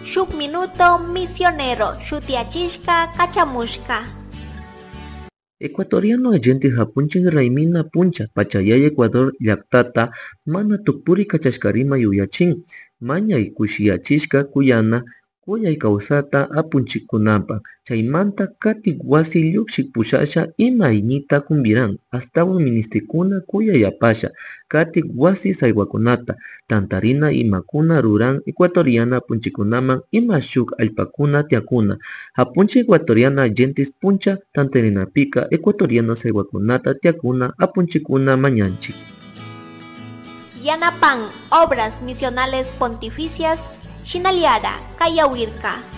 Shuk minuto misionero shutiachishka kachamushka. Ecuatoriano allente hapunchik raymina puncha pachayay Ecuador llaktata mana tukpuri kachashkarima yuyachin mañay kushiyachishka kuyana kuyay kawsata apunchikunapa chaymanta kati wasi lluksik pushasha ima aynita kumbiran astawan ministikuna kuyay apasha kati wasi saywakunata tantarina imakuna ruran ecuatoriana punchikunaman ima shuk allpakuna tiakuna hapunchik ecuatoriana allentes puncha tantarinapika ecuatoriano saywakunata tiakuna apunchikuna mañanchik. Yanapan obras misionales pontificias Shinaliara Kayawirka.